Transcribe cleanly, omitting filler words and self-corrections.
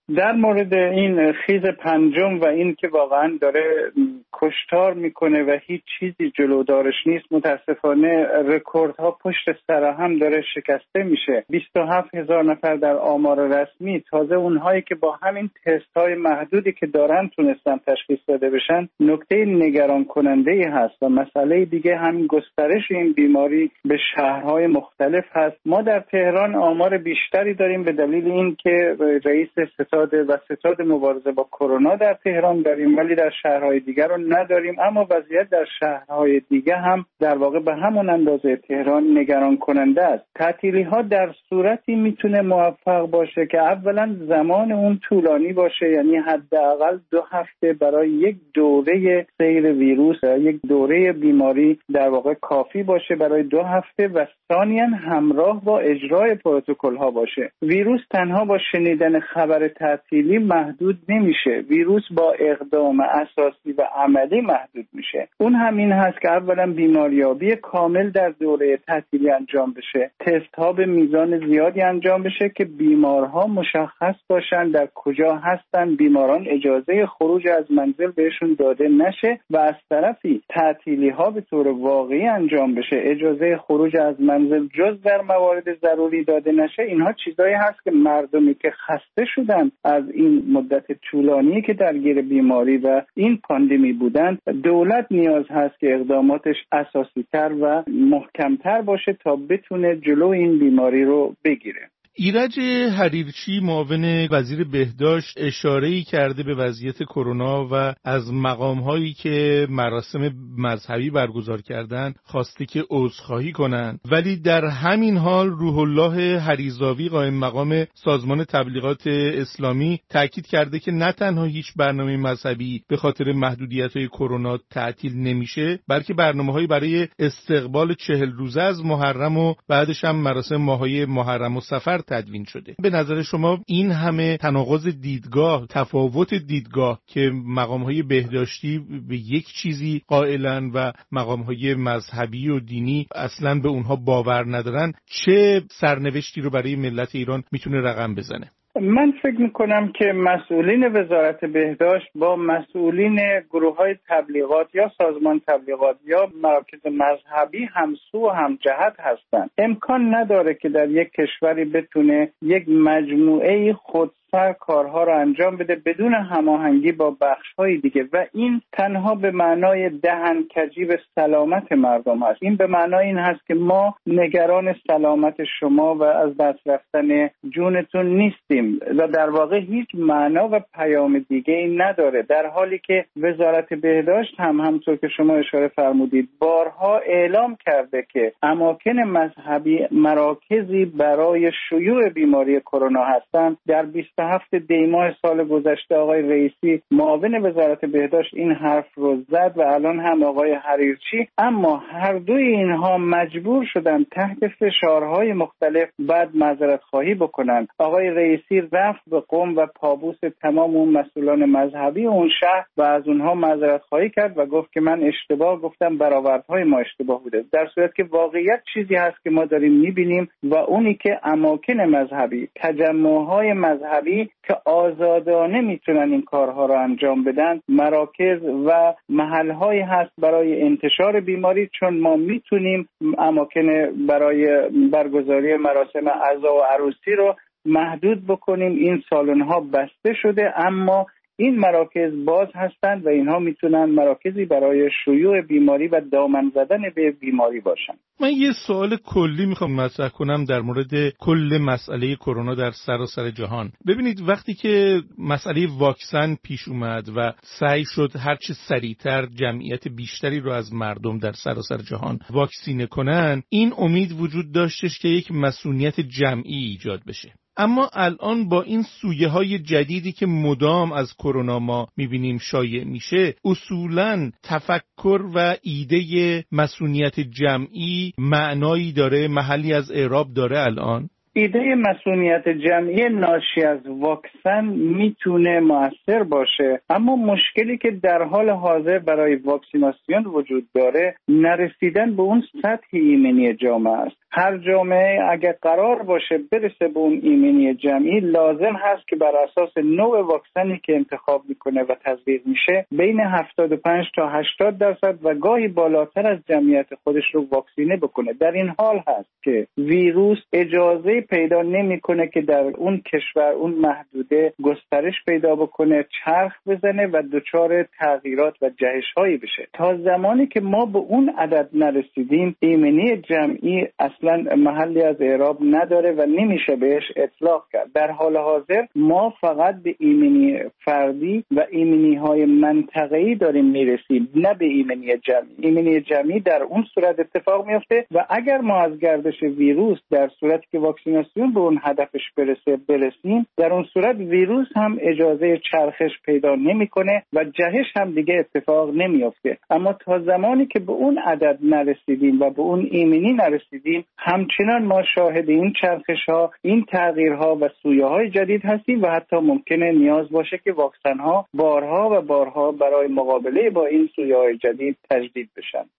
در مورد این خیز پنجم و این که واقعا داره کشتار میکنه و هیچ چیزی جلودارش نیست، متاسفانه رکوردها پشت سر هم داره شکسته میشه. 27,000 نفر در آمار رسمی، تازه اونهایی که با همین تست های محدودی که دارن تونستن تشخیص داده بشن. نکته نگران کننده ای هست و مسئله دیگه همین گسترش این بیماری به شهرهای مختلف هست. ما در تهران آمار بیشتری داریم به دلیل این که رئیس ستاد مبارزه با کرونا در تهران داریم، ولی در شهرهای دیگر رو نداریم. اما وضعیت در شهرهای دیگه هم در واقع به همون اندازه تهران نگران کننده است. تعطیلی ها در صورتی میتونه موفق باشه که اولا زمان اون طولانی باشه، یعنی حداقل 2 هفته برای یک دوره سیر ویروس، یک دوره بیماری در واقع کافی باشه برای 2 هفته، و ثانیاً همراه با اجرای پروتکل ها باشه. ویروس تنها با شنیدن خبر تعطیلی محدود نمیشه، ویروس با اقدام اساسی و عملی محدود میشه. اون همین هست که اولا بیماریابی کامل در دوره تعطیلی انجام بشه، تست ها به میزان زیادی انجام بشه که بیمارها مشخص باشن در کجا هستن، بیماران اجازه خروج از منزل بهشون داده نشه، و از طرفی تعطیلی ها به طور واقعی انجام بشه، اجازه خروج از منزل جز در موارد ضروری داده نشه. اینها چیزایی هست که مردمی که خسته شدن از این مدت طولانی که درگیر بیماری و این پاندمی بودن، دولت نیاز هست که اقداماتش اساسی تر و محکمتر باشه تا بتونه جلو این بیماری رو بگیره. ایرج حریرچی معاون وزیر بهداشت اشاره‌ای کرده به وضعیت کرونا و از مقام‌هایی که مراسم مذهبی برگزار کردن خواسته که عذرخواهی کنند، ولی در همین حال روح الله حریزاوی قائم مقام سازمان تبلیغات اسلامی تاکید کرده که نه تنها هیچ برنامه مذهبی به خاطر محدودیت‌های کرونا تعطیل نمیشه، بلکه برنامه‌هایی برای استقبال 40 روزه از محرم و بعدش هم مراسم ماه‌های محرم و صفر تدوین شده. به نظر شما این همه تناقض دیدگاه، تفاوت دیدگاه که مقام‌های بهداشتی به یک چیزی قائلن و مقام‌های مذهبی و دینی اصلاً به اونها باور ندارن، چه سرنوشتی رو برای ملت ایران میتونه رقم بزنه؟ من فکر میکنم که مسئولین وزارت بهداشت با مسئولین گروه‌های تبلیغات یا سازمان تبلیغات یا مراکز مذهبی همسو و همجهت هستند. امکان نداره که در یک کشوری بتونه یک مجموعه خودسر کارها رو انجام بده بدون هماهنگی با بخش‌های دیگه، و این تنها به معنای دهنکجی به سلامت مردم هست. این به معنای این هست که ما نگران سلامت شما و از دست رفتن جونتون نیستیم و در واقع هیچ معنا و پیام دیگه این نداره، در حالی که وزارت بهداشت هم همونطور که شما اشاره فرمودید بارها اعلام کرده که اماکن مذهبی مراکزی برای شیوع بیماری کرونا هستند. در 27 دی ماه سال گذشته آقای رئیسی معاون وزارت بهداشت این حرف رو زد و الان هم آقای حریرچی، اما هر دوی اینها مجبور شدن تحت فشارهای مختلف بعد معذرت خواهی بکنن. آقای رئیسی رفت به قم و پابوس تمام اون مسئولان مذهبی اون شهر و از اونها معذرت خواهی کرد و گفت که من اشتباه گفتم، برآوردهای ما اشتباه بوده، در صورت که واقعیت چیزی هست که ما داریم میبینیم و اونی که اماکن مذهبی، تجمعهای مذهبی که آزادانه میتونن این کارها رو انجام بدن، مراکز و محلهایی هست برای انتشار بیماری، چون ما میتونیم اماکن برای برگزاری مراسم عزا و عروسی رو محدود بکنیم. این سالن‌ها بسته شده اما این مراکز باز هستند و اینها میتونن مراکزی برای شیوع بیماری و دامن زدن به بیماری باشن. من یه سوال کلی میخوام مطرح کنم در مورد کل مسئله کرونا در سراسر جهان. ببینید وقتی که مسئله واکسن پیش اومد و سعی شد هرچه سریعتر جمعیت بیشتری رو از مردم در سراسر جهان واکسینه کنن، این امید وجود داشتش که یک مسئولیت جمعی ایجاد بشه. اما الان با این سویه های جدیدی که مدام از کرونا ما میبینیم شایع میشه، اصولاً تفکر و ایده مسئولیت جمعی معنایی داره، محلی از اعراب داره؟ الان ایده مسئولیت جمعی ناشی از واکسن میتونه مؤثر باشه، اما مشکلی که در حال حاضر برای واکسیناسیون وجود داره نرسیدن به اون سطح ایمنی جامعه است. هر جامعه اگر قرار باشه برسه به اون ایمنی جمعی، لازم هست که بر اساس نوع واکسنی که انتخاب میکنه و تزریق میشه بین 75 تا 80% و گاهی بالاتر از جمعیت خودش رو واکسینه بکنه. در این حال هست که ویروس اجازه پیدا نمیکنه که در اون کشور اون محدوده گسترش پیدا بکنه، چرخ بزنه و دچار تغییرات و جهش‌هایی بشه. تا زمانی که ما به اون عدد نرسیدیم، ایمنی جمعی اصلا محلی از اعراب نداره و نمیشه بهش اطلاق کرد. در حال حاضر ما فقط به ایمنی فردی و ایمنی های منطقه‌ای داریم میرسیم، نه به ایمنی جمعی. ایمنی جمعی در اون صورت اتفاق میفته و اگر ما از گردش ویروس در صورتی که واکسیناسیون به اون هدفش برسیم، در اون صورت ویروس هم اجازه چرخش پیدا نمیکنه و جهش هم دیگه اتفاق نمیفته. اما تا زمانی که به اون عدد نرسیدیم و به اون ایمنی نرسیدیم، همچنان ما شاهد این چرخش ها، این تغییرها و سویه های جدید هستیم و حتی ممکنه نیاز باشه که واکسن ها بارها و بارها برای مقابله با این سویه های جدید تجدید بشن.